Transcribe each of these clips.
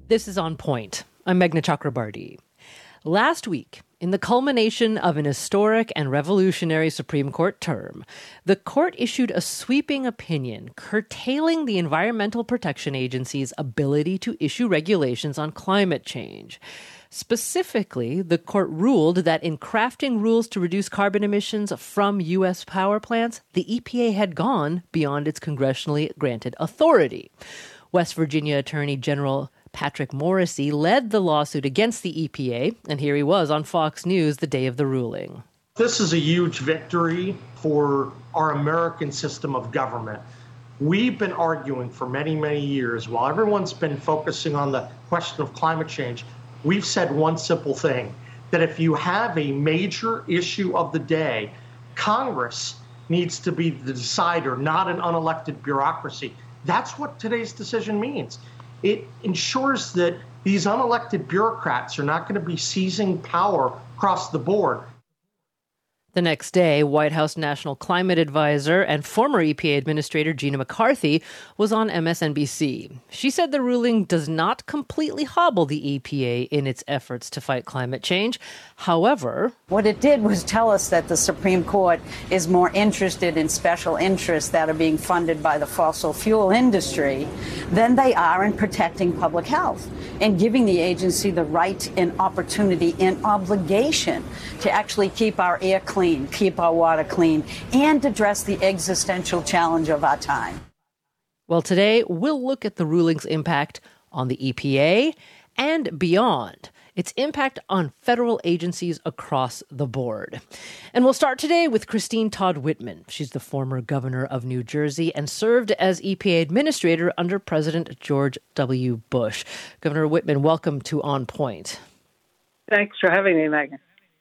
This is On Point. I'm Meghna Chakrabarti. Last week, in the culmination of an historic and revolutionary Supreme Court term, the court issued a sweeping opinion curtailing the Environmental Protection Agency's ability to issue regulations on climate change. Specifically, the court ruled that in crafting rules to reduce carbon emissions from U.S. power plants, the EPA had gone beyond its congressionally granted authority. West Virginia Attorney General Patrick Morrisey led the lawsuit against the EPA, and here he was on Fox News the day of the ruling. This is a huge victory for our American system of government. We've been arguing for many, many years, while everyone's been focusing on the question of climate change, we've said one simple thing, that if you have a major issue of the day, Congress needs to be the decider, not an unelected bureaucracy. That's what today's decision means. It ensures that these unelected bureaucrats are not going to be seizing power across the board. The next day, White House National Climate Advisor and former EPA Administrator Gina McCarthy was on MSNBC. She said the ruling does not completely hobble the EPA in its efforts to fight climate change. However, what it did was tell us that the Supreme Court is more interested in special interests that are being funded by the fossil fuel industry than they are in protecting public health and giving the agency the right and opportunity and obligation to actually keep our air clean, keep our water clean, and address the existential challenge of our time. Well, today we'll look at the ruling's impact on the EPA and beyond, its impact on federal agencies across the board. And we'll start today with Christine Todd Whitman. She's the former governor of New Jersey and served as EPA administrator under President George W. Bush. Governor Whitman, welcome to On Point. Thanks for having me, Megan.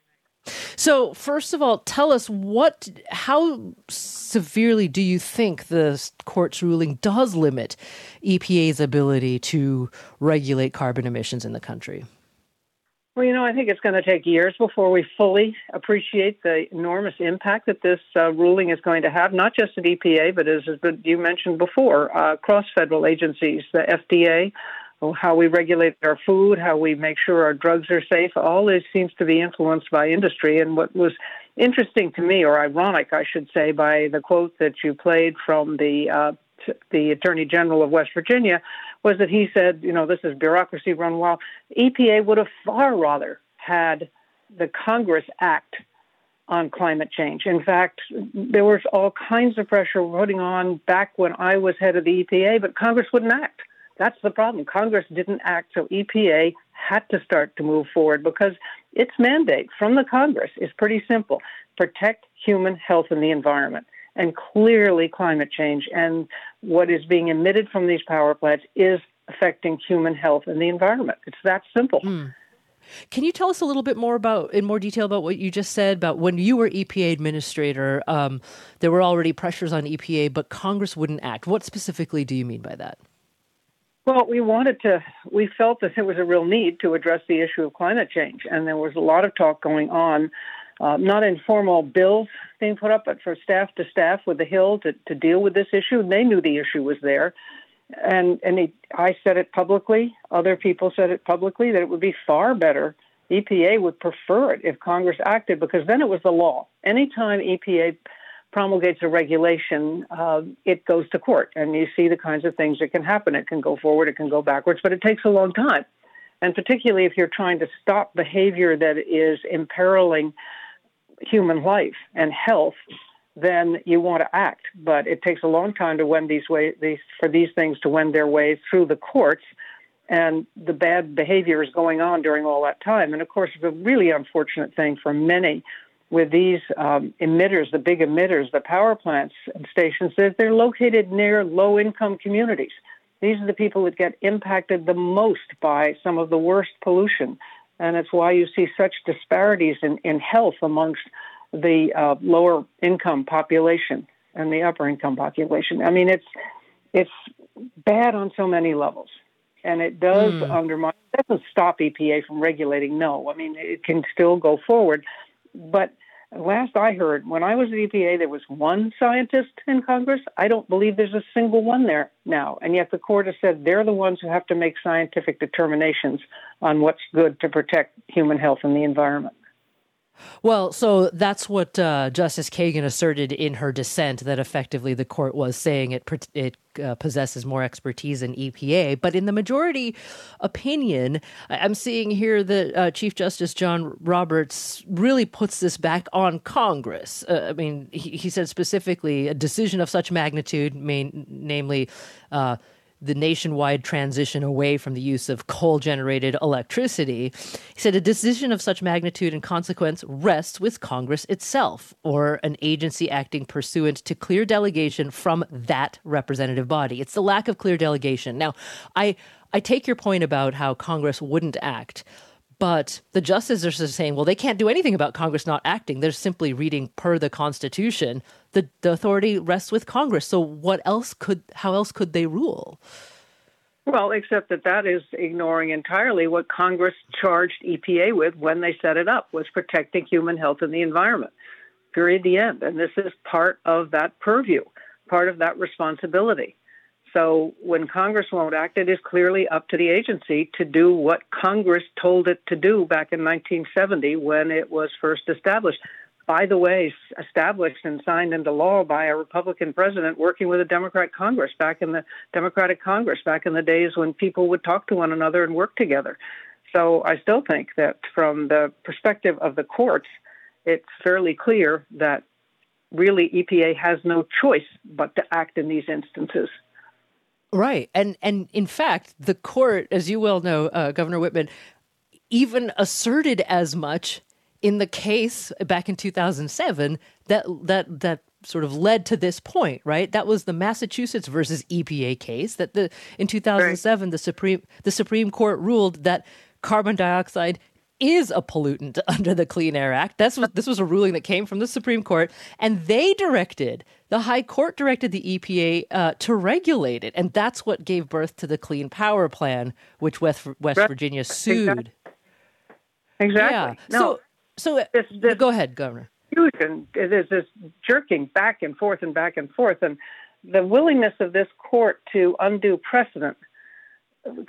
So, first of all, tell us how severely do you think the court's ruling does limit EPA's ability to regulate carbon emissions in the country? Well, I think it's going to take years before we fully appreciate the enormous impact that this ruling is going to have, not just at EPA, but as you mentioned before, across federal agencies, the FDA, how we regulate our food, how we make sure our drugs are safe. All this seems to be influenced by industry. And what was interesting to me, or ironic, I should say, by the quote that you played from the Attorney General of West Virginia, was that he said, this is bureaucracy run wild. EPA would have far rather had the Congress act on climate change. In fact, there was all kinds of pressure putting on back when I was head of the EPA, but Congress wouldn't act. That's the problem. Congress didn't act, so EPA had to start to move forward because its mandate from the Congress is pretty simple: protect human health and the environment. And clearly climate change and what is being emitted from these power plants is affecting human health and the environment. It's that simple. Can you tell us a little bit more in more detail about what you just said about when you were EPA administrator, there were already pressures on EPA, but Congress wouldn't act. What specifically do you mean by that? Well, we felt that there was a real need to address the issue of climate change, and there was a lot of talk going on, not informal bills being put up, but for staff to staff with the Hill to deal with this issue. And they knew the issue was there. I said it publicly, other people said it publicly, that it would be far better. EPA would prefer it if Congress acted, because then it was the law. Anytime EPA promulgates a regulation, it goes to court, and you see the kinds of things that can happen. It can go forward, it can go backwards, but it takes a long time. And particularly if you're trying to stop behavior that is imperiling human life and health, then you want to act. But it takes a long time to for these things to wend their way through the courts, and the bad behavior is going on during all that time. And of course, the really unfortunate thing for many with these emitters, the big emitters, the power plants and stations, they're located near low-income communities. These are the people that get impacted the most by some of the worst pollution. And it's why you see such disparities in health amongst the lower-income population and the upper-income population. I mean, it's bad on so many levels. And it does undermine, it doesn't stop EPA from regulating, no. I mean, it can still go forward. But last I heard, when I was at EPA, there was one scientist in Congress. I don't believe there's a single one there now. And yet the court has said they're the ones who have to make scientific determinations on what's good to protect human health and the environment. Well, so that's what Justice Kagan asserted in her dissent, that effectively the court was saying it possesses more expertise than EPA. But in the majority opinion, I'm seeing here that Chief Justice John Roberts really puts this back on Congress. I mean, he said specifically a decision of such magnitude, namely the nationwide transition away from the use of coal-generated electricity. He said a decision of such magnitude and consequence rests with Congress itself, or an agency acting pursuant to clear delegation from that representative body. It's the lack of clear delegation. Now, I take your point about how Congress wouldn't act, but the justices are saying, well, they can't do anything about Congress not acting. They're simply reading per the Constitution. The authority rests with Congress. So how else could they rule? Well, except that is ignoring entirely what Congress charged EPA with when they set it up, was protecting human health and the environment. Period, the end. And this is part of that purview, part of that responsibility. So when Congress won't act, it is clearly up to the agency to do what Congress told it to do back in 1970 when it was first established. By the way, established and signed into law by a Republican president working with a Democratic Congress back in the days when people would talk to one another and work together. So I still think that from the perspective of the courts, it's fairly clear that really EPA has no choice but to act in these instances. Right. And in fact, the court, as you well know, Governor Whitman, even asserted as much in the case back in 2007 that sort of led to this point, right? That was the Massachusetts versus EPA case that in 2007, right, the Supreme Court ruled that carbon dioxide is a pollutant under the Clean Air Act. This was a ruling that came from the Supreme Court, and the High Court directed the EPA to regulate it, and that's what gave birth to the Clean Power Plan, which West Virginia sued. Exactly. Yeah. So go ahead, Governor. There's this jerking back and forth, and the willingness of this court to undo precedent to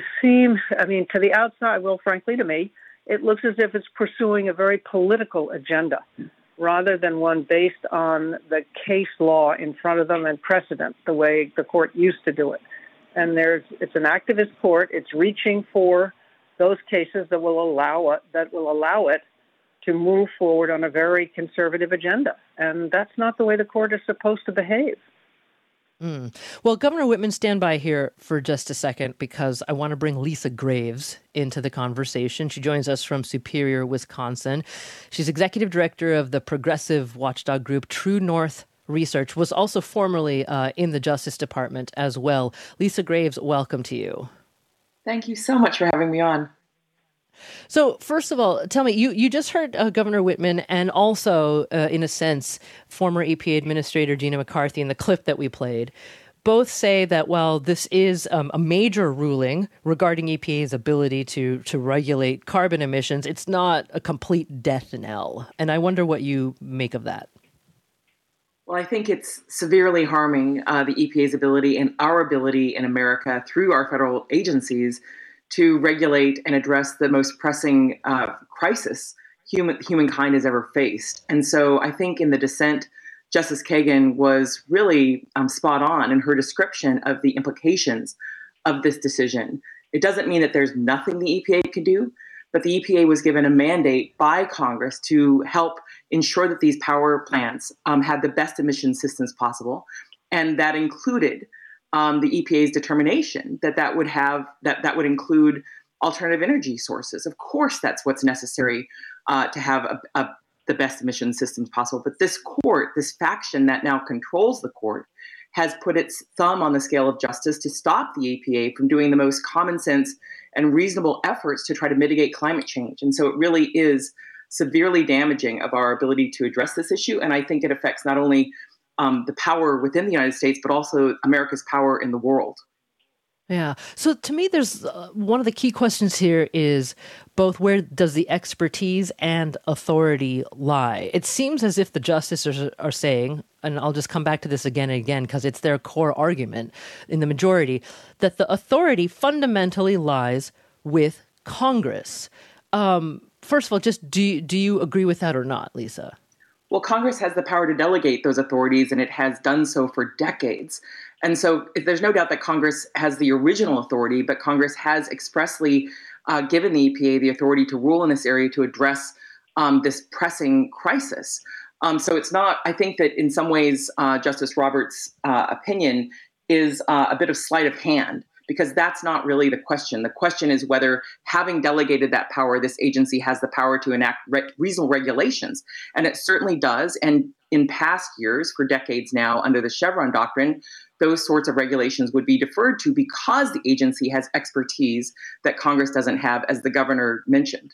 the outside, well, frankly, to me, it looks as if it's pursuing a very political agenda rather than one based on the case law in front of them and precedent, the way the court used to do it. And it's an activist court. It's reaching for those cases that will allow it to move forward on a very conservative agenda. And that's not the way the court is supposed to behave. Well, Governor Whitman, stand by here for just a second because I want to bring Lisa Graves into the conversation. She joins us from Superior, Wisconsin. She's executive director of the progressive watchdog group True North Research, was also formerly in the Justice Department as well. Lisa Graves, welcome to you. Thank you so much for having me on. So first of all, tell me, you just heard Governor Whitman and also, in a sense, former EPA Administrator Gina McCarthy in the clip that we played, both say that while this is a major ruling regarding EPA's ability to regulate carbon emissions, it's not a complete death knell. And I wonder what you make of that. Well, I think it's severely harming the EPA's ability and our ability in America through our federal agencies to regulate and address the most pressing crisis humankind has ever faced. And so I think in the dissent, Justice Kagan was really spot on in her description of the implications of this decision. It doesn't mean that there's nothing the EPA can do, but the EPA was given a mandate by Congress to help ensure that these power plants had the best emission systems possible. And that included the EPA's determination that would include alternative energy sources. Of course, that's what's necessary to have the best emission systems possible. But this court, this faction that now controls the court, has put its thumb on the scale of justice to stop the EPA from doing the most common sense and reasonable efforts to try to mitigate climate change. And so it really is severely damaging of our ability to address this issue. And I think it affects not only the power within the United States, but also America's power in the world. Yeah. So to me, there's one of the key questions here is both where does the expertise and authority lie? It seems as if the justices are saying, and I'll just come back to this again and again because it's their core argument in the majority, that the authority fundamentally lies with Congress. First of all, just do you agree with that or not, Lisa? Well, Congress has the power to delegate those authorities, and it has done so for decades. And so there's no doubt that Congress has the original authority, but Congress has expressly given the EPA the authority to rule in this area to address this pressing crisis. So it's not, I think that in some ways, Justice Roberts' opinion is a bit of sleight of hand, because that's not really the question. The question is whether, having delegated that power, this agency has the power to enact reasonable regulations. And it certainly does. And in past years, for decades now, under the Chevron doctrine, those sorts of regulations would be deferred to because the agency has expertise that Congress doesn't have, as the governor mentioned.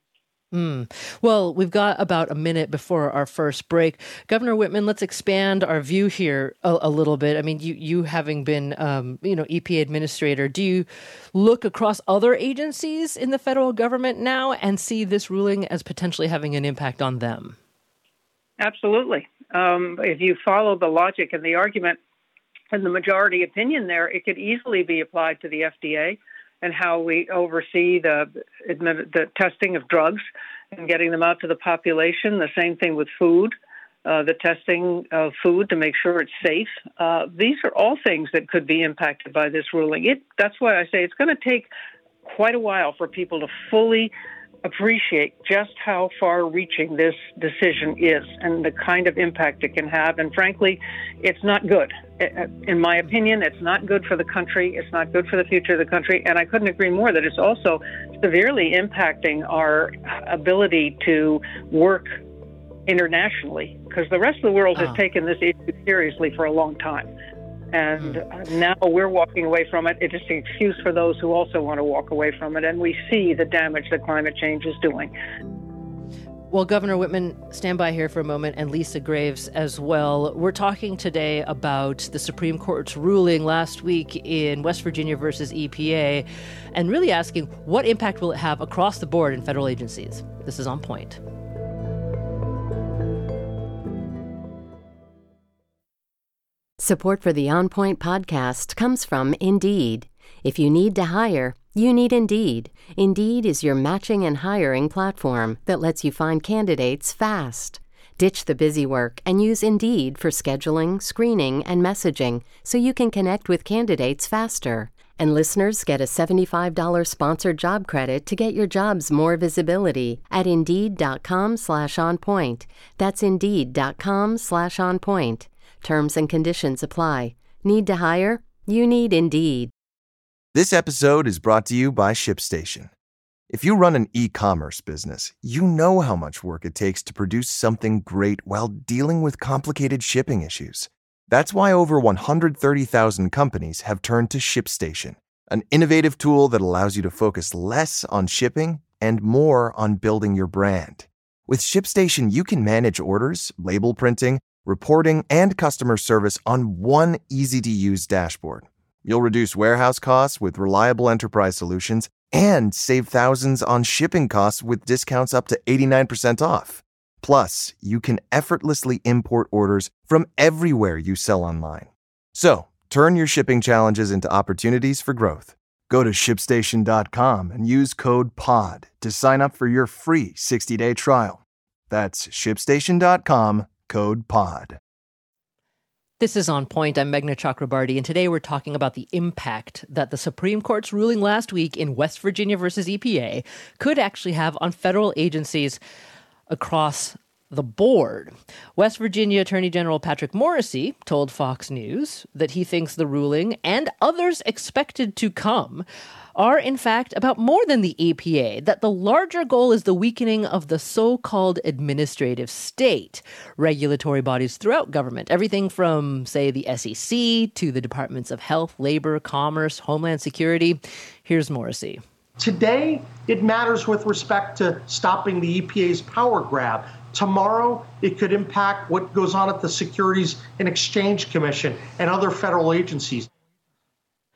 Well, we've got about a minute before our first break. Governor Whitman, let's expand our view here a little bit. I mean, you having been, EPA administrator, do you look across other agencies in the federal government now and see this ruling as potentially having an impact on them? Absolutely. If you follow the logic and the argument and the majority opinion there, it could easily be applied to the FDA and how we oversee the testing of drugs and getting them out to the population. The same thing with food, the testing of food to make sure it's safe. These are all things that could be impacted by this ruling. That's why I say it's going to take quite a while for people to fully appreciate just how far-reaching this decision is and the kind of impact it can have. And frankly, it's not good. In my opinion, it's not good for the country. It's not good for the future of the country. And I couldn't agree more that it's also severely impacting our ability to work internationally, because the rest of the world has taken this issue seriously for a long time. And now we're walking away from it. It's just an excuse for those who also want to walk away from it. And we see the damage that climate change is doing. Well, Governor Whitman, stand by here for a moment, and Lisa Graves as well. We're talking today about the Supreme Court's ruling last week in West Virginia versus EPA, and really asking what impact will it have across the board in federal agencies. This is On Point. Support for the On Point podcast comes from Indeed. If you need to hire, you need Indeed. Indeed is your matching and hiring platform that lets you find candidates fast. Ditch the busy work and use Indeed for scheduling, screening, and messaging so you can connect with candidates faster. And listeners get a $75 sponsored job credit to get your jobs more visibility at Indeed.com/onpoint. That's Indeed.com/onpoint. Terms and conditions apply. Need to hire? You need Indeed. This episode is brought to you by ShipStation. If you run an e-commerce business, you know how much work it takes to produce something great while dealing with complicated shipping issues. That's why over 130,000 companies have turned to ShipStation, an innovative tool that allows you to focus less on shipping and more on building your brand. With ShipStation, you can manage orders, label printing, reporting, and customer service on one easy-to-use dashboard. You'll reduce warehouse costs with reliable enterprise solutions and save thousands on shipping costs with discounts up to 89% off. Plus, you can effortlessly import orders from everywhere you sell online. So, turn your shipping challenges into opportunities for growth. Go to ShipStation.com and use code POD to sign up for your free 60-day trial. That's ShipStation.com, code POD. This is On Point. I'm Meghna Chakrabarty, and today we're talking about the impact that the Supreme Court's ruling last week in West Virginia versus EPA could actually have on federal agencies across the board. West Virginia Attorney General Patrick Morrisey told Fox News that he thinks the ruling and others expected to come are, in fact, about more than the EPA, that the larger goal is the weakening of the so-called administrative state, regulatory bodies throughout government, everything from, say, the SEC to the Departments of Health, Labor, Commerce, Homeland Security. Here's Morrisey. Today, it matters with respect to stopping the EPA's power grab. Tomorrow, it could impact what goes on at the Securities and Exchange Commission and other federal agencies.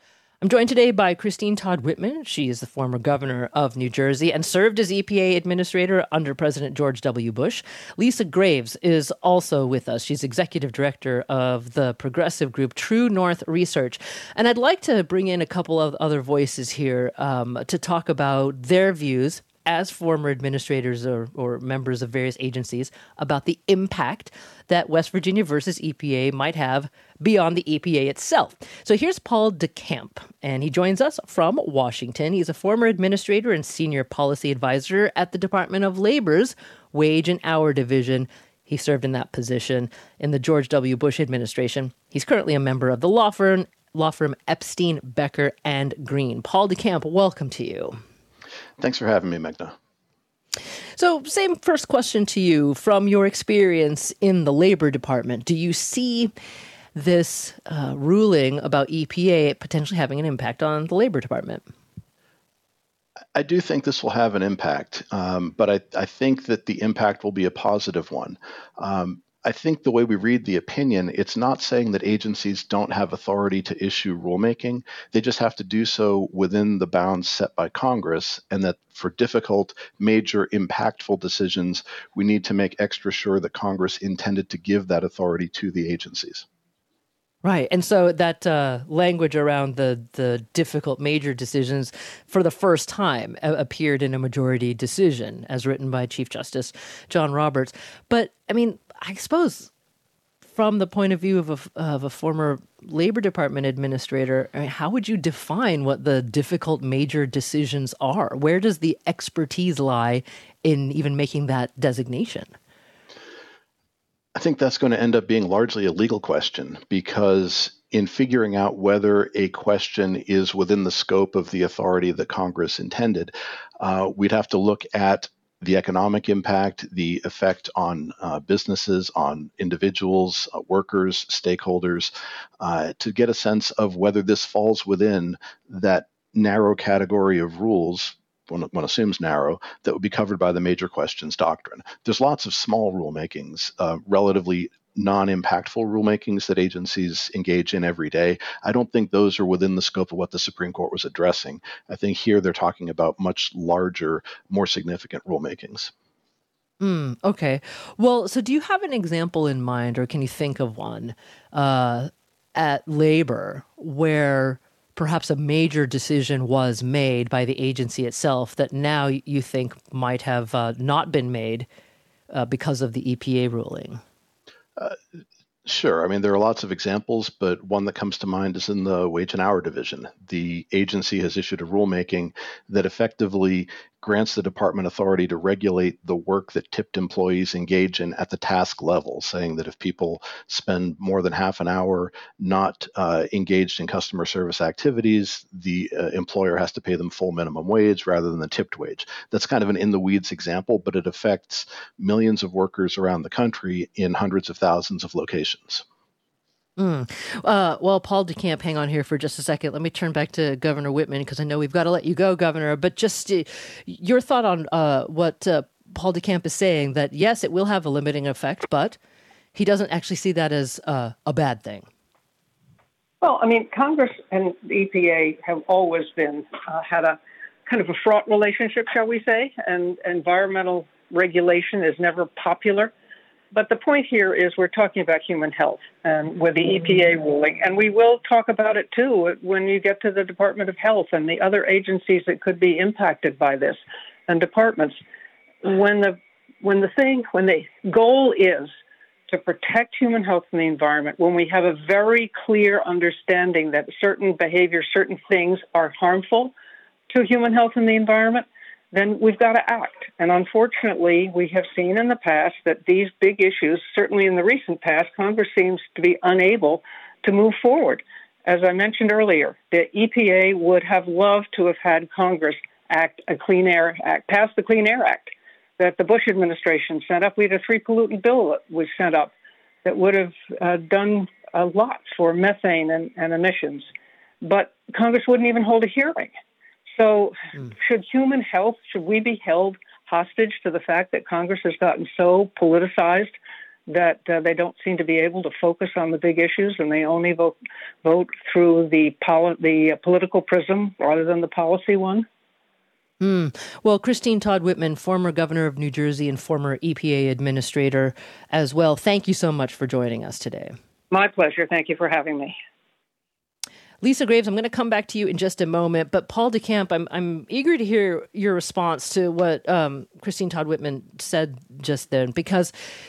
I'm joined today by Christine Todd Whitman. She is the former governor of New Jersey and served as EPA administrator under President George W. Bush. Lisa Graves is also with us. She's executive director of the progressive group True North Research. And I'd like to bring in a couple of other voices here to talk about their views as former administrators or members of various agencies about the impact that West Virginia versus EPA might have beyond the EPA itself. So here's Paul DeCamp, and he joins us from Washington. He's a former administrator and senior policy advisor at the Department of Labor's Wage and Hour Division. He served in that position in the George W. Bush administration. He's currently a member of the law firm Epstein, Becker, and Green. Paul DeCamp, welcome to you. Thanks for having me, Meghna. So, same first question to you. From your experience in the Labor Department, do you see this ruling about EPA potentially having an impact on the Labor Department? I do think this will have an impact, but I think that the impact will be a positive one. I think the way we read the opinion, it's not saying that agencies don't have authority to issue rulemaking. They just have to do so within the bounds set by Congress, and that for difficult, major, impactful decisions, we need to make extra sure that Congress intended to give that authority to the agencies. Right. And so that language around the difficult major decisions for the first time appeared in a majority decision as written by Chief Justice John Roberts. But, I mean, I suppose from the point of view of a former Labor Department administrator, I mean, how would you define what the difficult major decisions are? Where does the expertise lie in even making that designation? I think that's going to end up being largely a legal question, because in figuring out whether a question is within the scope of the authority that Congress intended, we'd have to look at the economic impact, the effect on businesses, on individuals, workers, stakeholders, to get a sense of whether this falls within that narrow category of rules, one assumes narrow, that would be covered by the major questions doctrine. There's lots of small rulemakings, relatively non-impactful rulemakings that agencies engage in every day. I don't think those are within the scope of what the Supreme Court was addressing. I think here they're talking about much larger, more significant rulemakings. Okay. Well, so do you have an example in mind, or can you think of one at Labor where perhaps a major decision was made by the agency itself that now you think might have not been made because of the EPA ruling? Sure. I mean, there are lots of examples, but one that comes to mind is in the Wage and Hour Division. The agency has issued a rulemaking that effectively grants the department authority to regulate the work that tipped employees engage in at the task level, saying that if people spend more than half an hour not engaged in customer service activities, the employer has to pay them full minimum wage rather than the tipped wage. That's kind of an in-the-weeds example, but it affects millions of workers around the country in hundreds of thousands of locations. Well, Paul DeCamp, hang on here for just a second. Let me turn back to Governor Whitman, because I know we've got to let you go, Governor. But just your thought on what Paul DeCamp is saying, that yes, it will have a limiting effect, but he doesn't actually see that as a bad thing. Well, I mean, Congress and the EPA have always been had a kind of a fraught relationship, shall we say, and environmental regulation is never popular. But the point here is we're talking about human health and with the EPA ruling, and we will talk about it too when you get to the Department of Health and the other agencies that could be impacted by this and departments. When the goal is to protect human health and the environment, when we have a very clear understanding that certain behaviors, certain things are harmful to human health and the environment, then we've got to act. And unfortunately, we have seen in the past that these big issues, certainly in the recent past, Congress seems to be unable to move forward. As I mentioned earlier, the EPA would have loved to have had Congress pass the Clean Air Act that the Bush administration sent up. We had a 3-pollutant bill that was sent up that would have done a lot for methane and emissions. But Congress wouldn't even hold a hearing. So should we be held hostage to the fact that Congress has gotten so politicized that they don't seem to be able to focus on the big issues, and they only vote through the political prism rather than the policy one? Well, Christine Todd Whitman, former governor of New Jersey and former EPA administrator as well, thank you so much for joining us today. My pleasure. Thank you for having me. Lisa Graves, I'm going to come back to you in just a moment, but Paul DeCamp, I'm eager to hear your response to what Christine Todd Whitman said just then, because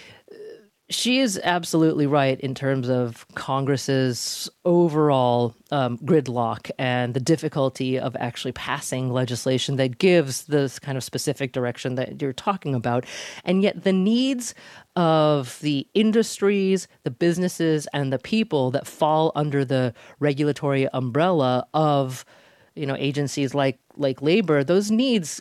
she is absolutely right in terms of Congress's overall gridlock and the difficulty of actually passing legislation that gives this kind of specific direction that you're talking about. And yet the needs of the industries, the businesses, and the people that fall under the regulatory umbrella of, agencies like labor, those needs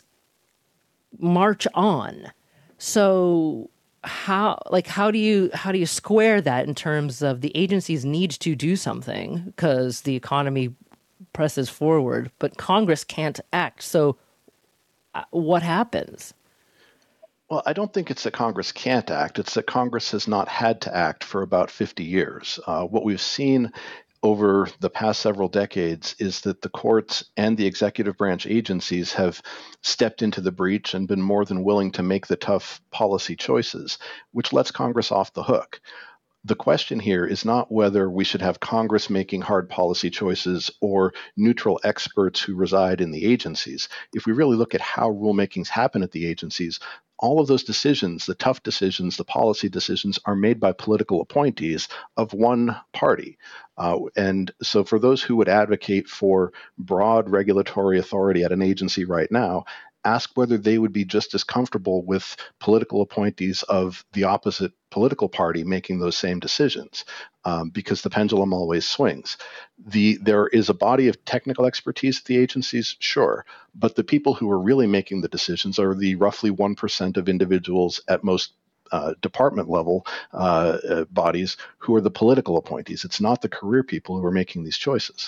march on. So how do you square that in terms of the agencies need to do something because the economy presses forward, but Congress can't act? So what happens? Well, I don't think it's that Congress can't act. It's that Congress has not had to act for about 50 years. What we've seen over the past several decades is that the courts and the executive branch agencies have stepped into the breach and been more than willing to make the tough policy choices, which lets Congress off the hook. The question here is not whether we should have Congress making hard policy choices or neutral experts who reside in the agencies. If we really look at how rulemakings happen at the agencies, all of those decisions, the tough decisions, the policy decisions, are made by political appointees of one party. And so for those who would advocate for broad regulatory authority at an agency right now, ask whether they would be just as comfortable with political appointees of the opposite political party making those same decisions, because the pendulum always swings. There is a body of technical expertise at the agencies, sure, but the people who are really making the decisions are the roughly 1% of individuals at most department level bodies who are the political appointees. It's not the career people who are making these choices.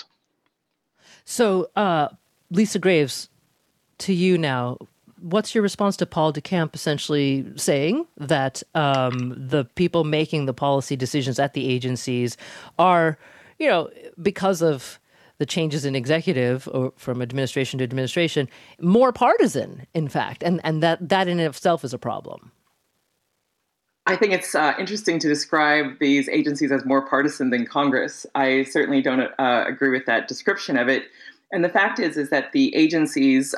So, Lisa Graves, to you now, what's your response to Paul DeCamp essentially saying that the people making the policy decisions at the agencies are, because of the changes in executive or from administration to administration, more partisan, in fact, and that in itself is a problem? I think it's interesting to describe these agencies as more partisan than Congress. I certainly don't agree with that description of it. And the fact is that the agencies,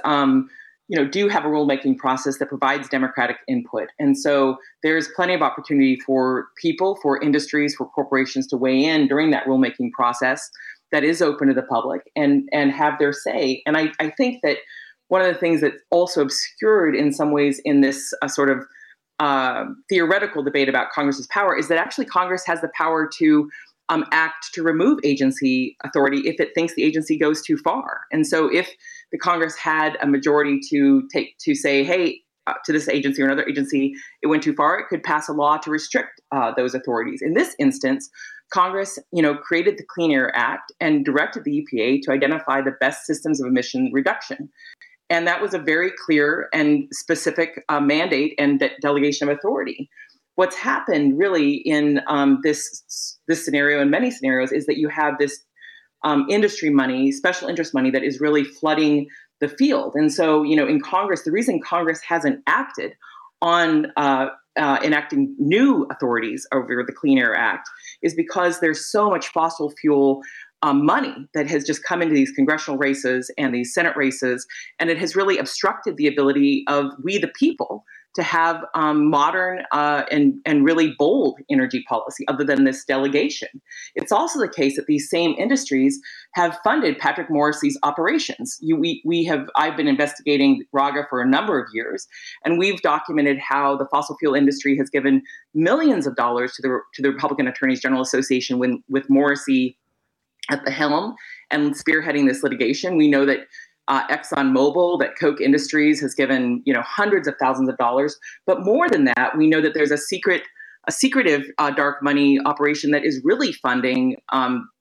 do have a rulemaking process that provides democratic input. And so there's plenty of opportunity for people, for industries, for corporations to weigh in during that rulemaking process that is open to the public and have their say. And I think that one of the things that's also obscured in some ways in this sort of theoretical debate about Congress's power is that actually Congress has the power to act to remove agency authority if it thinks the agency goes too far. And so if the Congress had a majority to say, hey, to this agency or another agency, it went too far, it could pass a law to restrict those authorities. In this instance, Congress, created the Clean Air Act and directed the EPA to identify the best systems of emission reduction. And that was a very clear and specific mandate and delegation of authority. What's happened really in this scenario and many scenarios is that you have this industry money, special interest money that is really flooding the field. And so, in Congress, the reason Congress hasn't acted on enacting new authorities over the Clean Air Act is because there's so much fossil fuel money that has just come into these congressional races and these Senate races, and it has really obstructed the ability of we the people to have modern and really bold energy policy other than this delegation. It's also the case that these same industries have funded Patrick Morrissey's operations. I've been investigating RAGA for a number of years, and we've documented how the fossil fuel industry has given millions of dollars to the Republican Attorneys General Association with Morrissey at the helm and spearheading this litigation. We know that ExxonMobil, that Koch Industries has given, hundreds of thousands of dollars. But more than that, we know that there's a secretive dark money operation that is really funding this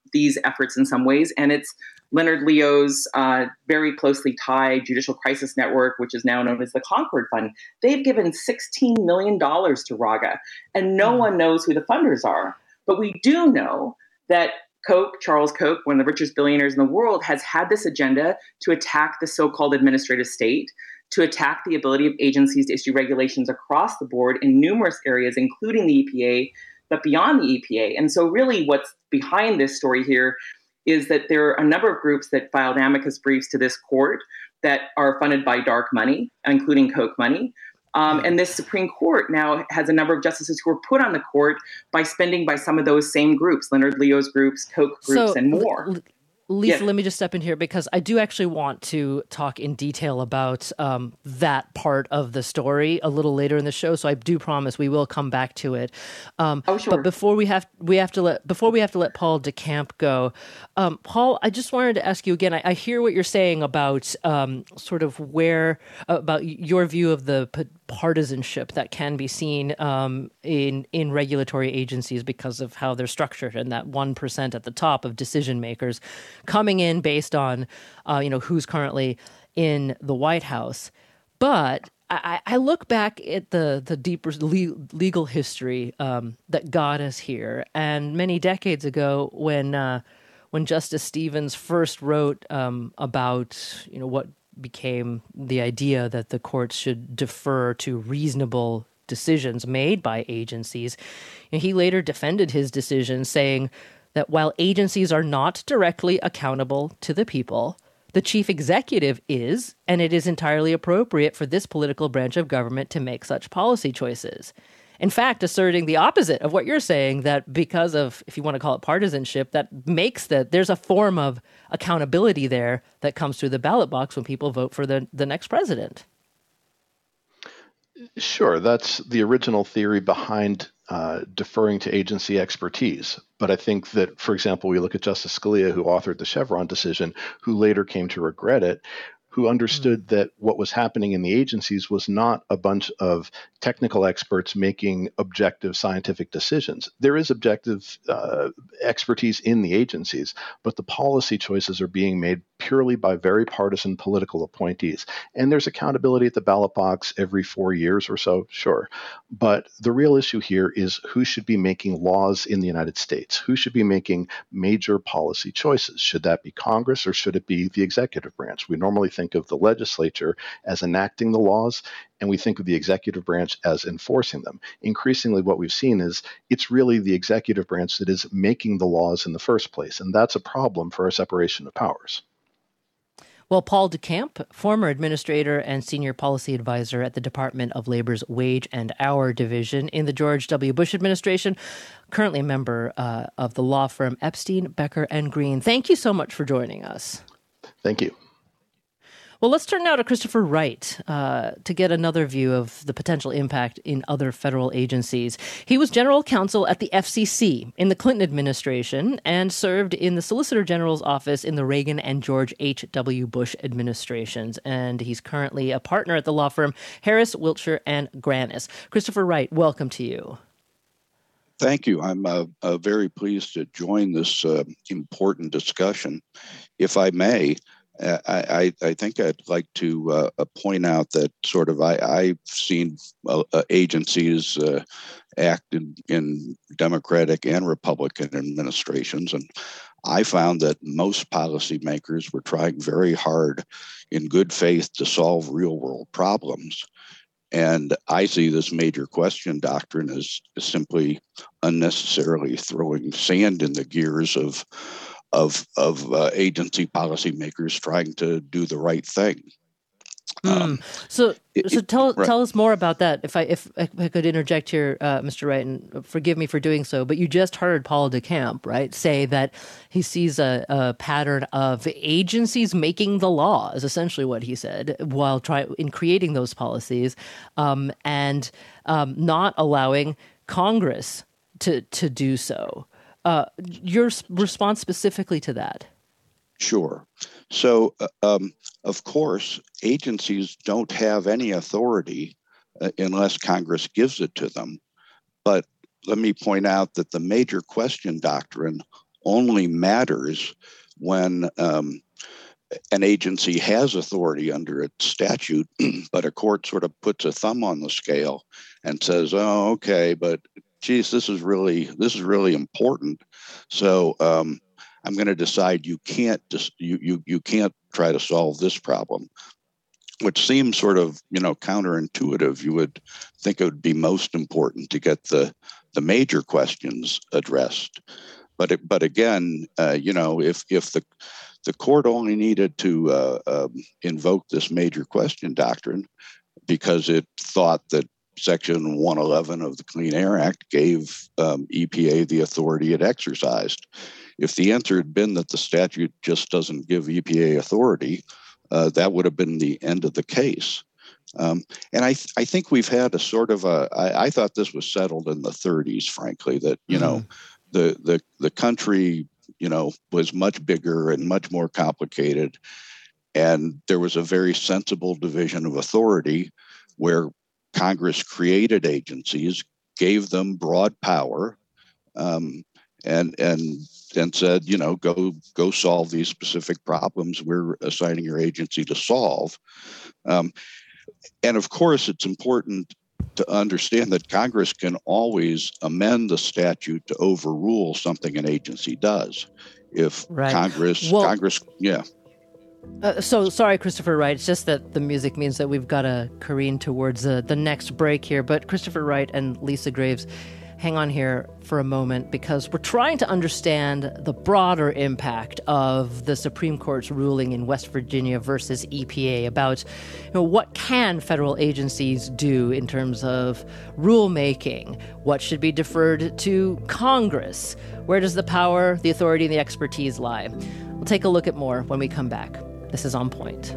these efforts in some ways. And it's Leonard Leo's very closely tied Judicial Crisis Network, which is now known as the Concord Fund. They've given $16 million to RAGA, and no one knows who the funders are. But we do know that Charles Koch, one of the richest billionaires in the world, has had this agenda to attack the so-called administrative state, to attack the ability of agencies to issue regulations across the board in numerous areas, including the EPA, but beyond the EPA. And so really what's behind this story here is that there are a number of groups that filed amicus briefs to this court that are funded by dark money, including Koch money. And this Supreme Court now has a number of justices who were put on the court by spending by some of those same groups, Leonard Leo's groups, Koch groups, and more. Lisa, let me just step in here because I do actually want to talk in detail about that part of the story a little later in the show. So I do promise we will come back to it. Sure. But before we have to let Paul DeCamp go, Paul, I just wanted to ask you again. I hear what you're saying about sort of about your view of the partisanship that can be seen in regulatory agencies because of how they're structured and that 1% at the top of decision makers coming in based on who's currently in the White House. But I look back at the deeper legal history that got us here, and many decades ago when Justice Stevens first wrote about what became the idea that the courts should defer to reasonable decisions made by agencies. And he later defended his decision, saying that while agencies are not directly accountable to the people, the chief executive is, and it is entirely appropriate for this political branch of government to make such policy choices. In fact, asserting the opposite of what you're saying, that because of, if you want to call it partisanship, that makes there's a form of accountability there that comes through the ballot box when people vote for the next president. Sure, that's the original theory behind deferring to agency expertise. But I think that, for example, we look at Justice Scalia, who authored the Chevron decision, who later came to regret it, who understood that what was happening in the agencies was not a bunch of technical experts making objective scientific decisions. There is objective expertise in the agencies, but the policy choices are being made purely by very partisan political appointees. And there's accountability at the ballot box every 4 years or so, sure. But the real issue here is who should be making laws in the United States? Who should be making major policy choices? Should that be Congress or should it be the executive branch? We normally think of the legislature as enacting the laws, and we think of the executive branch as enforcing them. Increasingly, what we've seen is it's really the executive branch that is making the laws in the first place, and that's a problem for our separation of powers. Well, Paul DeCamp, former administrator and senior policy advisor at the Department of Labor's Wage and Hour Division in the George W. Bush administration, currently a member of the law firm Epstein, Becker, and Green. Thank you so much for joining us. Thank you. Well, let's turn now to Christopher Wright to get another view of the potential impact in other federal agencies. He was general counsel at the FCC in the Clinton administration and served in the Solicitor General's office in the Reagan and George H.W. Bush administrations. And he's currently a partner at the law firm Harris, Wiltshire, and Grannis. Christopher Wright, welcome to you. Thank you. I'm very pleased to join this important discussion. If I may, I think I'd like to point out that sort of I've seen agencies act in Democratic and Republican administrations, and I found that most policymakers were trying very hard in good faith to solve real world problems. And I see this major question doctrine as simply unnecessarily throwing sand in the gears of agency policymakers trying to do the right thing. So tell us more about that. If I could interject here, Mr. Wright, and forgive me for doing so, but you just heard Paul DeCamp, right, say that he sees a pattern of agencies making the law, is essentially what he said, while in creating those policies, and not allowing Congress to do so. Your response specifically to that? Sure. So, of course, agencies don't have any authority unless Congress gives it to them. But let me point out that the major question doctrine only matters when an agency has authority under its statute, but a court sort of puts a thumb on the scale and says, "Oh, okay, but geez, this is really important. So I'm going to decide you can't try to solve this problem," which seems sort of counterintuitive. You would think it would be most important to get the major questions addressed, but again, if the court only needed to invoke this major question doctrine because it thought that Section 111 of the Clean Air Act gave EPA the authority it exercised. If the answer had been that the statute just doesn't give EPA authority, that would have been the end of the case. And I think we've had a sort of I thought this was settled in the 30s, frankly, that, the country, was much bigger and much more complicated. And there was a very sensible division of authority where Congress created agencies, gave them broad power, and said, go solve these specific problems we're assigning your agency to solve. And of course, it's important to understand that Congress can always amend the statute to overrule something an agency does. If Congress, yeah. So sorry, Christopher Wright. It's just that the music means that we've got to careen towards the next break here. But Christopher Wright and Lisa Graves, hang on here for a moment, because we're trying to understand the broader impact of the Supreme Court's ruling in West Virginia versus EPA about what can federal agencies do in terms of rulemaking, what should be deferred to Congress, where does the power, the authority, and the expertise lie. We'll take a look at more when we come back. This is On Point.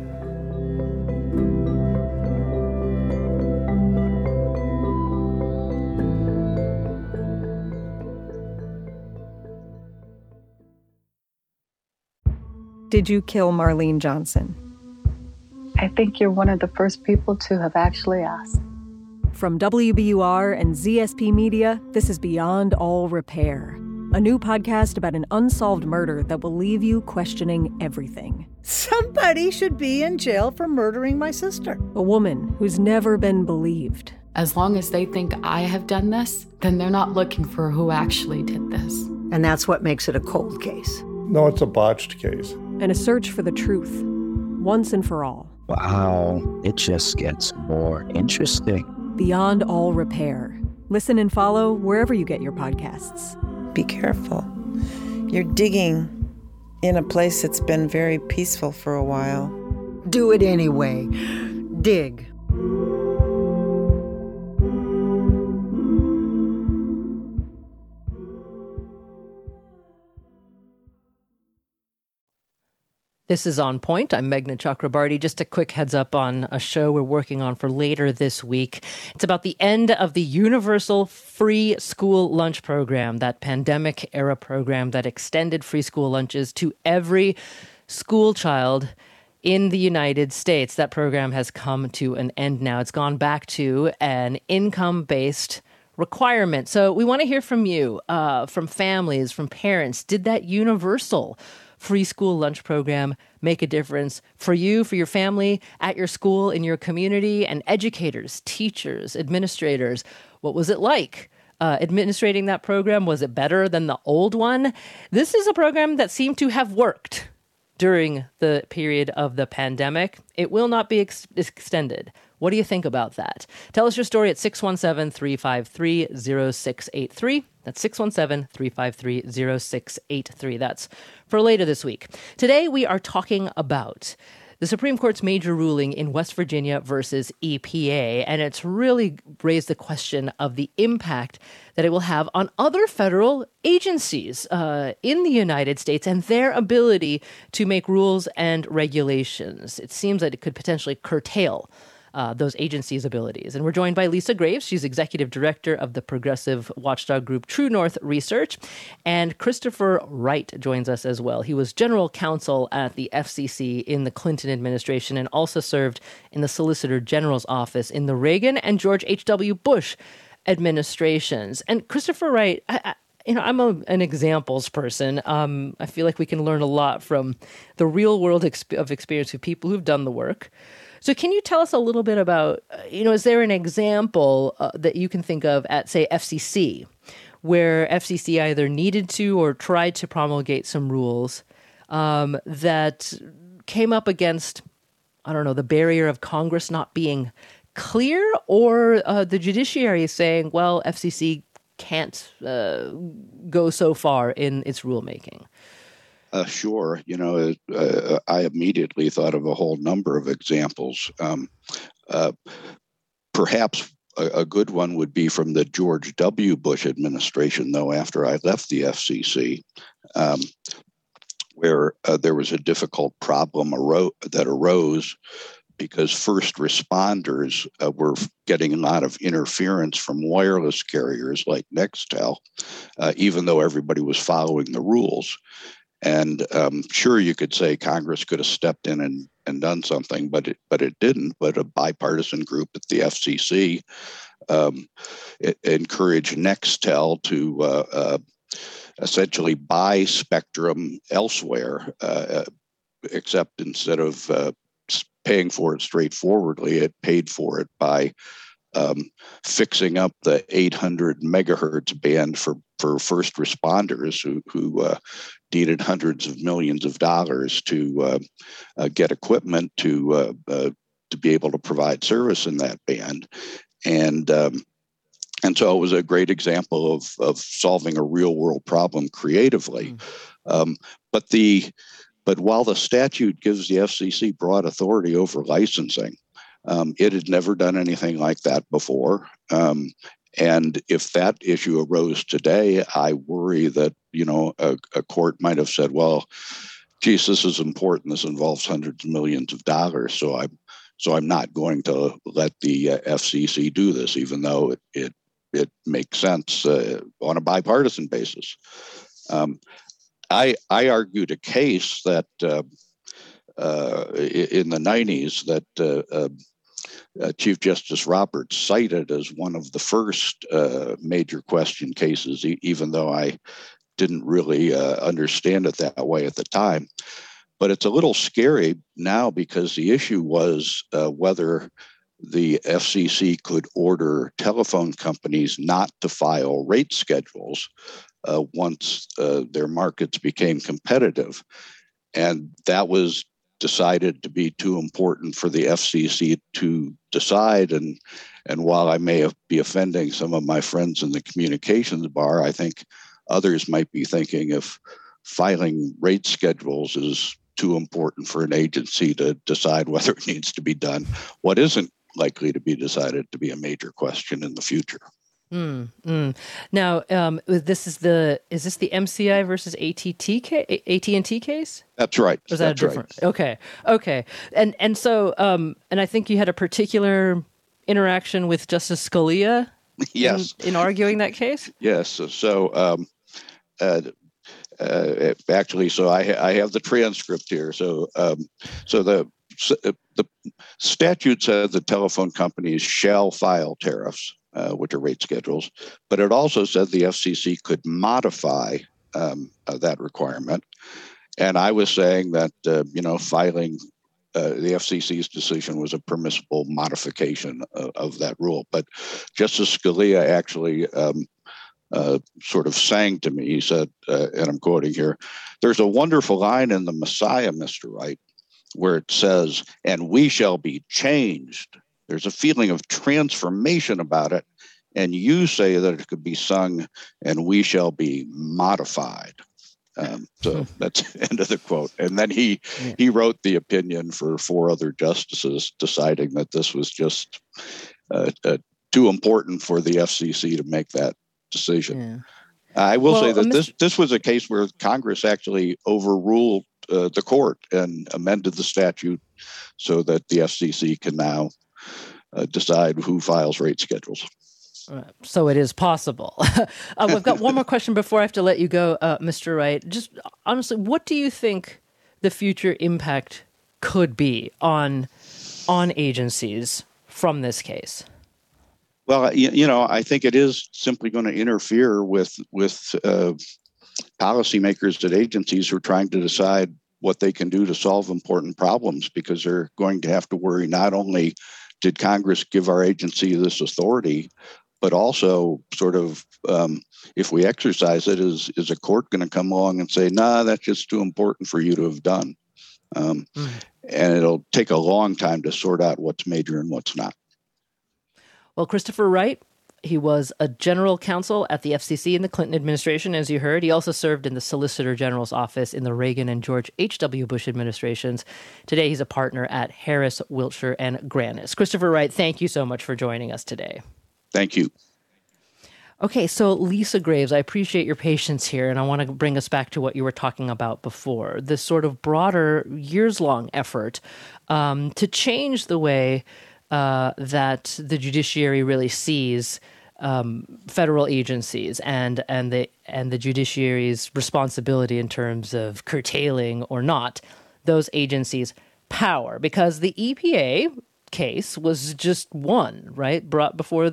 Did you kill Marlene Johnson? I think you're one of the first people to have actually asked. From WBUR and ZSP Media, this is Beyond All Repair, a new podcast about an unsolved murder that will leave you questioning everything. Somebody should be in jail for murdering my sister. A woman who's never been believed. As long as they think I have done this, then they're not looking for who actually did this. And that's what makes it a cold case. No, it's a botched case. And a search for the truth, once and for all. Wow, it just gets more interesting. Beyond All Repair. Listen and follow wherever you get your podcasts. Be careful. You're digging in a place that's been very peaceful for a while. Do it anyway. Dig. This is On Point. I'm Meghna Chakrabarty. Just a quick heads up on a show we're working on for later this week. It's about the end of the universal free school lunch program, that pandemic-era program that extended free school lunches to every school child in the United States. That program has come to an end now. It's gone back to an income-based requirement. So we want to hear from you, from families, from parents. Did that universal free school lunch program make a difference for you, for your family, at your school, in your community? And educators, teachers, administrators, what was it like administrating that program? Was it better than the old one? This is a program that seemed to have worked during the period of the pandemic. It will not be extended. What do you think about that? Tell us your story at 617-353-0683. That's 617-353-0683. That's for later this week. Today, we are talking about the Supreme Court's major ruling in West Virginia versus EPA, and it's really raised the question of the impact that it will have on other federal agencies in the United States and their ability to make rules and regulations. It seems that it could potentially curtail those agencies' abilities. And we're joined by Lisa Graves. She's executive director of the progressive watchdog group True North Research. And Christopher Wright joins us as well. He was general counsel at the FCC in the Clinton administration and also served in the Solicitor General's office in the Reagan and George H.W. Bush administrations. And Christopher Wright, I'm an examples person. I feel like we can learn a lot from the real world of experience of people who've done the work. So can you tell us a little bit about, is there an example that you can think of at, say, FCC, where FCC either needed to or tried to promulgate some rules that came up against, the barrier of Congress not being clear, or the judiciary is saying, well, FCC can't go so far in its rulemaking? Sure. I immediately thought of a whole number of examples. Perhaps a good one would be from the George W. Bush administration, though, after I left the FCC, where there was a difficult problem that arose because first responders were getting a lot of interference from wireless carriers like Nextel, even though everybody was following the rules. And sure, you could say Congress could have stepped in and done something, but it didn't. But a bipartisan group at the FCC encouraged Nextel to essentially buy spectrum elsewhere, except instead of paying for it straightforwardly, it paid for it by fixing up the 800 megahertz band for first responders who needed hundreds of millions of dollars to get equipment to be able to provide service in that band. And so it was a great example of solving a real world problem creatively. But while the statute gives the FCC broad authority over licensing, it had never done anything like that before. And if that issue arose today, I worry that, a court might have said, well, geez, this is important. This involves hundreds of millions of dollars. So I'm not going to let the FCC do this, even though it makes sense on a bipartisan basis. I argued a case that in the 90s that Chief Justice Roberts cited as one of the first major question cases, even though I didn't really understand it that way at the time. But it's a little scary now because the issue was whether the FCC could order telephone companies not to file rate schedules once their markets became competitive. And that was decided to be too important for the FCC to decide. And while I may be offending some of my friends in the communications bar, I think others might be thinking if filing rate schedules is too important for an agency to decide whether it needs to be done, what isn't likely to be decided to be a major question in the future. Now, is this the MCI versus AT&T case? That's right. Or is that different? Right. Okay. And so, and I think you had a particular interaction with Justice Scalia. Yes. In arguing that case. Yes. So, actually, so I have the transcript here. So the statute says that telephone companies shall file tariffs, which are rate schedules, but it also said the FCC could modify that requirement. And I was saying that, filing the FCC's decision was a permissible modification of that rule. But Justice Scalia actually sort of sang to me. He said, and I'm quoting here, "There's a wonderful line in the Messiah, Mr. Wright, where it says, 'And we shall be changed.' There's a feeling of transformation about it. And you say that it could be sung, 'And we shall be modified.'" So that's the end of the quote. And then he wrote the opinion for 4 other justices, deciding that this was just too important for the FCC to make that decision. Yeah. I will say that this was a case where Congress actually overruled the court and amended the statute so that the FCC can now decide who files rate schedules. So it is possible. We've got one more question before I have to let you go, Mr. Wright. Just honestly, what do you think the future impact could be on agencies from this case? Well, I think it is simply going to interfere with policymakers at agencies who are trying to decide what they can do to solve important problems, because they're going to have to worry not only did Congress give our agency this authority, but also sort of if we exercise it, is a court going to come along and say, nah, that's just too important for you to have done? And it'll take a long time to sort out what's major and what's not. Well, Christopher Wright, he was a general counsel at the FCC in the Clinton administration, as you heard. He also served in the Solicitor General's office in the Reagan and George H.W. Bush administrations. Today, he's a partner at Harris, Wiltshire, and Grannis. Christopher Wright, thank you so much for joining us today. Thank you. Okay, so Lisa Graves, I appreciate your patience here, and I want to bring us back to what you were talking about before, this sort of broader, years-long effort to change the way that the judiciary really sees federal agencies and the judiciary's responsibility in terms of curtailing or not those agencies' power. Because the EPA case was just one, right, brought before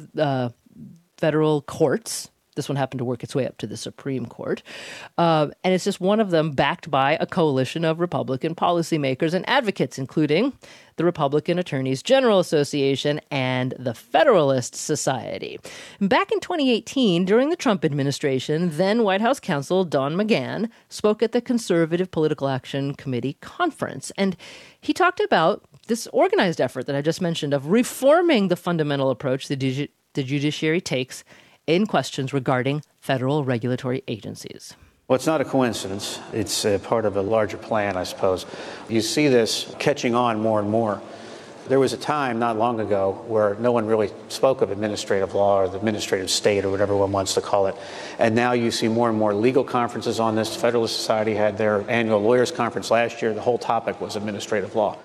federal courts. This one happened to work its way up to the Supreme Court. And it's just one of them backed by a coalition of Republican policymakers and advocates, including the Republican Attorneys General Association and the Federalist Society. Back in 2018, during the Trump administration, then White House counsel Don McGahn spoke at the Conservative Political Action Committee conference. And he talked about this organized effort that I just mentioned of reforming the fundamental approach the judiciary takes in questions regarding federal regulatory agencies. Well, it's not a coincidence. It's a part of a larger plan, I suppose. You see this catching on more and more. There was a time not long ago where no one really spoke of administrative law or the administrative state or whatever one wants to call it. And now you see more and more legal conferences on this. Federalist Society had their annual lawyers conference last year. The whole topic was administrative law.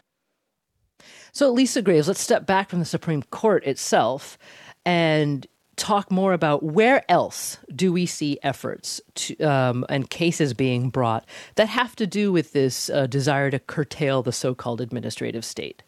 So, Lisa Graves, let's step back from the Supreme Court itself and talk more about where else do we see efforts to, and cases being brought that have to do with this desire to curtail the so-called administrative state?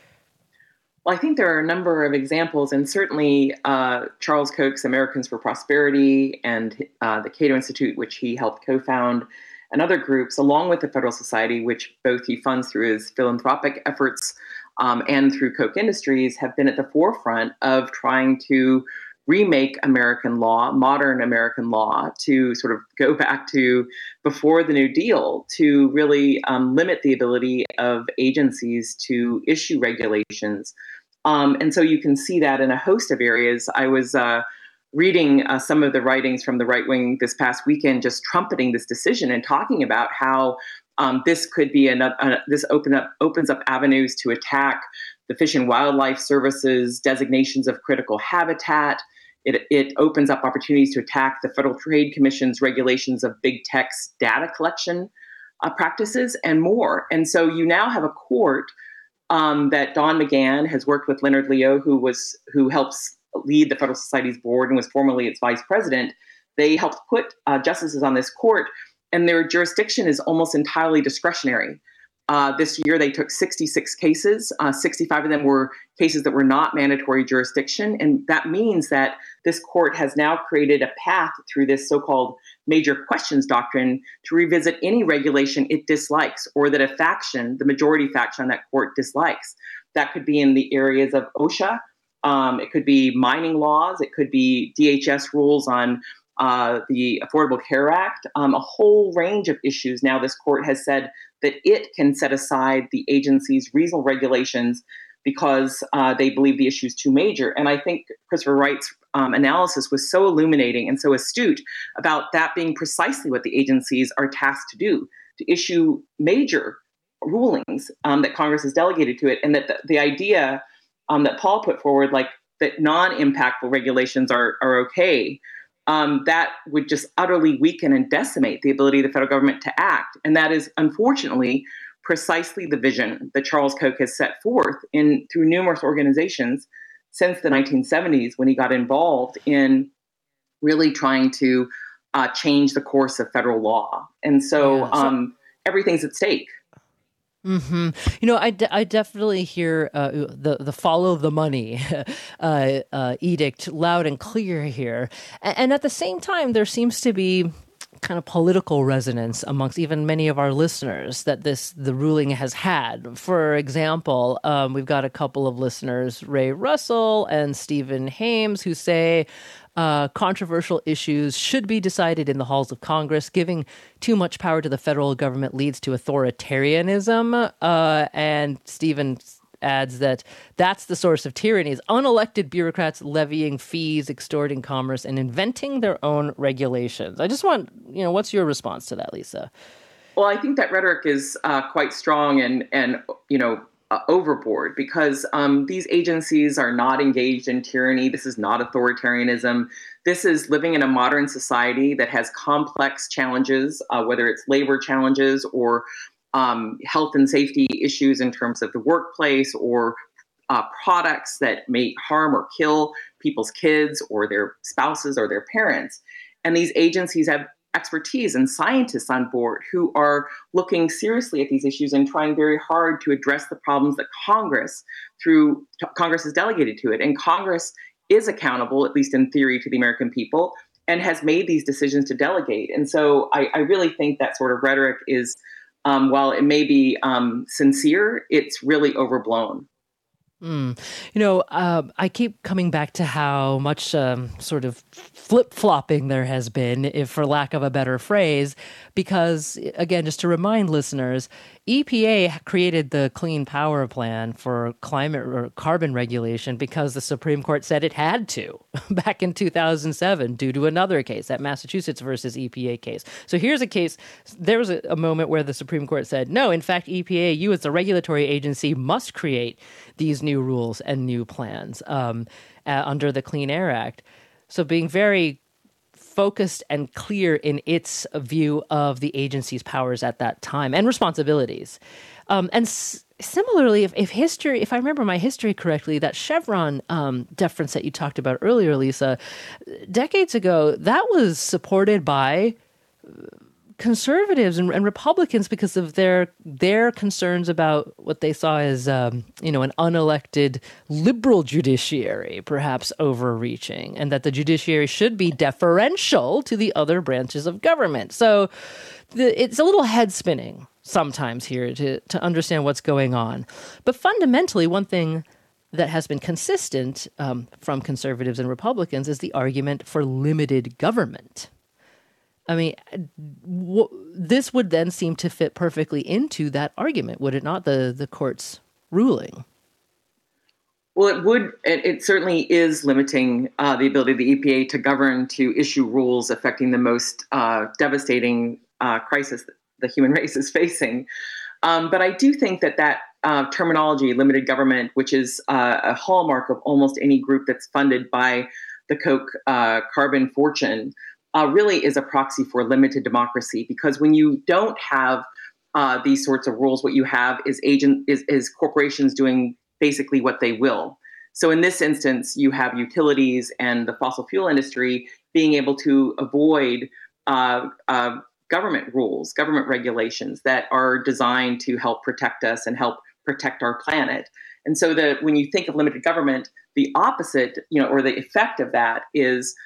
Well, I think there are a number of examples, and certainly Charles Koch's Americans for Prosperity and the Cato Institute, which he helped co-found, and other groups, along with the Federal Society, which both he funds through his philanthropic efforts and through Koch Industries, have been at the forefront of trying to remake American law, modern American law, to sort of go back to before the New Deal, to really limit the ability of agencies to issue regulations. And so you can see that in a host of areas. I was reading some of the writings from the right wing this past weekend, just trumpeting this decision and talking about how this could be this opens up avenues to attack the Fish and Wildlife Service's designations of critical habitat. It opens up opportunities to attack the Federal Trade Commission's regulations of big tech's data collection practices and more. And so you now have a court that Don McGahn has worked with Leonard Leo, who helps lead the Federal Society's board and was formerly its vice president. They helped put justices on this court, and their jurisdiction is almost entirely discretionary. This year, they took 66 cases. 65 of them were cases that were not mandatory jurisdiction. And that means that this court has now created a path through this so-called major questions doctrine to revisit any regulation it dislikes or that a faction, the majority faction on that court, dislikes. That could be in the areas of OSHA. It could be mining laws. It could be DHS rules on the Affordable Care Act, a whole range of issues. Now this court has said that it can set aside the agency's reasonable regulations because they believe the issue is too major. And I think Christopher Wright's analysis was so illuminating and so astute about that being precisely what the agencies are tasked to do, to issue major rulings that Congress has delegated to it. And that the idea that Paul put forward, like that non-impactful regulations are okay, that would just utterly weaken and decimate the ability of the federal government to act. And that is, unfortunately, precisely the vision that Charles Koch has set forth through numerous organizations since the 1970s, when he got involved in really trying to change the course of federal law. And so everything's at stake. Mm-hmm. I definitely hear the follow the money edict loud and clear here. And at the same time, there seems to be kind of political resonance amongst even many of our listeners that the ruling has had. For example, we've got a couple of listeners, Ray Russell and Stephen Hames, who say controversial issues should be decided in the halls of Congress. Giving too much power to the federal government leads to authoritarianism. And Stephen adds that that's the source of tyranny, is unelected bureaucrats levying fees, extorting commerce, and inventing their own regulations. I just want, what's your response to that, Lisa? Well, I think that rhetoric is quite strong and overboard, because these agencies are not engaged in tyranny. This is not authoritarianism. This is living in a modern society that has complex challenges, whether it's labor challenges or health and safety issues in terms of the workplace, or products that may harm or kill people's kids or their spouses or their parents. And these agencies have expertise and scientists on board who are looking seriously at these issues and trying very hard to address the problems that Congress is delegated to it. And Congress is accountable, at least in theory, to the American people, and has made these decisions to delegate. And so I really think that sort of rhetoric is, while it may be sincere, it's really overblown. I keep coming back to how much sort of flip-flopping there has been, if for lack of a better phrase, because, again, just to remind listeners, EPA created the Clean Power Plan for climate or carbon regulation because the Supreme Court said it had to back in 2007 due to another case, that Massachusetts versus EPA case. So here's a case. There was a moment where the Supreme Court said, no, in fact, EPA, you as the regulatory agency must create these new rules and new plans under the Clean Air Act. So being very focused and clear in its view of the agency's powers at that time and responsibilities. Similarly, if I remember my history correctly, that Chevron deference that you talked about earlier, Lisa, decades ago, that was supported by conservatives and Republicans because of their concerns about what they saw as an unelected liberal judiciary, perhaps overreaching, and that the judiciary should be deferential to the other branches of government. So it's a little head spinning sometimes here to understand what's going on. But fundamentally, one thing that has been consistent from conservatives and Republicans is the argument for limited government. I mean, this would then seem to fit perfectly into that argument, would it not, the court's ruling? Well, it would. It certainly is limiting the ability of the EPA to govern, to issue rules affecting the most devastating crisis the human race is facing. But I do think that terminology, limited government, which is a hallmark of almost any group that's funded by the Koch carbon fortune, really is a proxy for limited democracy, because when you don't have these sorts of rules, what you have is corporations doing basically what they will. So in this instance, you have utilities and the fossil fuel industry being able to avoid government rules, government regulations that are designed to help protect us and help protect our planet. And so when you think of limited government, the opposite, or the effect of that is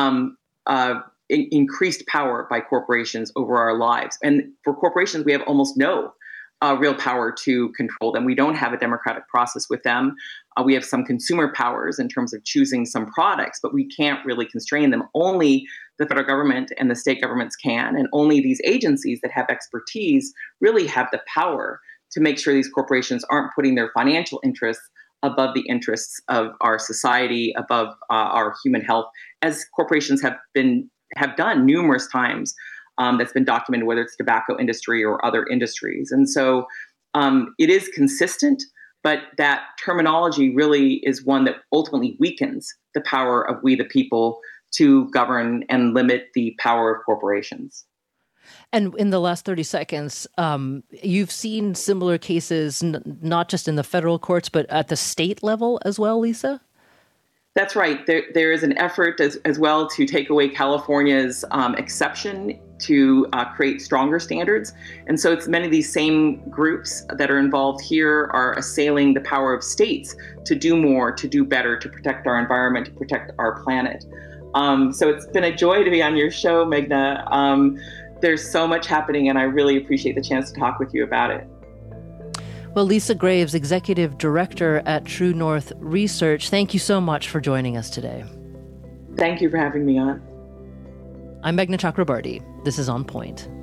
increased power by corporations over our lives. And for corporations, we have almost no real power to control them. We don't have a democratic process with them. We have some consumer powers in terms of choosing some products, but we can't really constrain them. Only the federal government and the state governments can, and only these agencies that have expertise really have the power to make sure these corporations aren't putting their financial interests above the interests of our society, above our human health, as corporations have done numerous times. That's been documented, whether it's tobacco industry or other industries. And so it is consistent, but that terminology really is one that ultimately weakens the power of we the people to govern and limit the power of corporations. And in the last 30 seconds, you've seen similar cases, not just in the federal courts, but at the state level as well, Lisa? That's right. There is an effort as well to take away California's exception to create stronger standards. And so it's many of these same groups that are involved here are assailing the power of states to do more, to do better, to protect our environment, to protect our planet. So it's been a joy to be on your show, Meghna. There's so much happening, and I really appreciate the chance to talk with you about it. Well, Lisa Graves, Executive Director at True North Research, thank you so much for joining us today. Thank you for having me on. I'm Meghna Chakrabarty. This is On Point.